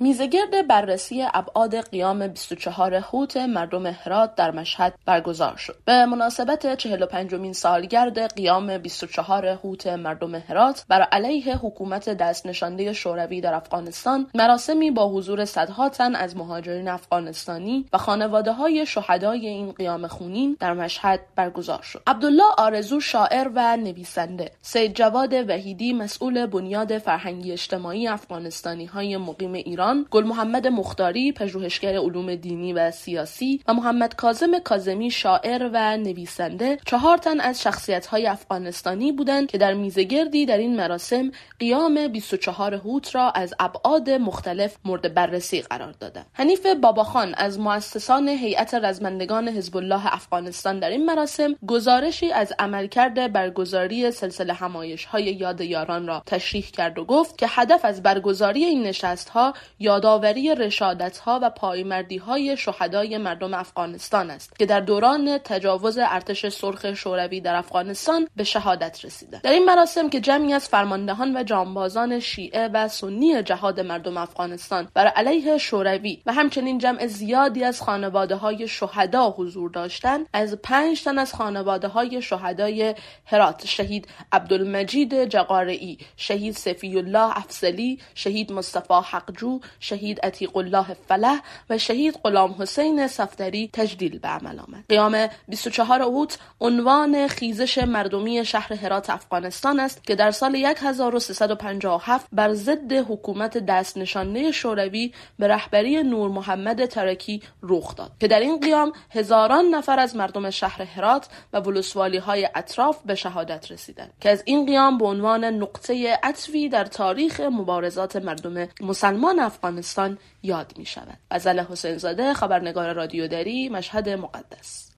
میزگرد بررسی ابعاد قیام 24 هوت مردم هرات در مشهد برگزار شد. به مناسبت 45مین سالگرد قیام 24 هوت مردم هرات بر علیه حکومت دست نشانده شوروی در افغانستان، مراسمی با حضور صدها تن از مهاجرین افغانستانی و خانواده‌های شهدای این قیام خونین در مشهد برگزار شد. عبدالله آرزو شاعر و نویسنده، سید جواد وحیدی مسئول بنیاد فرهنگی اجتماعی افغانستانی‌های مقیم ایران، گل محمد مختاری پژوهشگر علوم دینی و سیاسی و محمد کاظم کاظمی شاعر و نویسنده 4 تن از شخصیت‌های افغانستانی بودند که در میزگردی در این مراسم قیام 24 هوت را از ابعاد مختلف مورد بررسی قرار دادند. حنیف باباخان از مؤسسان هیئت رزمندگان حزب الله افغانستان در این مراسم گزارشی از عملکرد برگزاری سلسله همایش‌های یاد یاران را تشریح کرد و گفت که هدف از برگزاری این نشست‌ها یادآوری رشادت‌ها و پایمردی‌های شهدای مردم افغانستان است که در دوران تجاوز ارتش سرخ شوروی در افغانستان به شهادت رسیدند. در این مراسم که جمعی از فرماندهان و جانبازان شیعه و سنی جهاد مردم افغانستان بر علیه شوروی و همچنین جمع زیادی از خانواده‌های شهدا حضور داشتند، از 5 تن از خانواده‌های شهدای هرات، شهید عبدالمجید جقارئی، شهید صفی الله افضلی، شهید مصطفی حقجو، شهید عتیق الله فلح و شهید غلام حسین صفدری تجلیل به عمل آمد. قیام 24 اوت عنوان خیزش مردمی شهر هرات افغانستان است که در سال 1357 بر ضد حکومت دست نشانده شوروی به رهبری نور محمد ترکی رخ داد که در این قیام هزاران نفر از مردم شهر هرات و ولسوالی‌های اطراف به شهادت رسیدند که از این قیام به عنوان نقطه عطفی در تاریخ مبارزات مردم مسلمان افغانستان یاد می شود. غزل حسین زاده، خبرنگار رادیو دری، مشهد مقدس.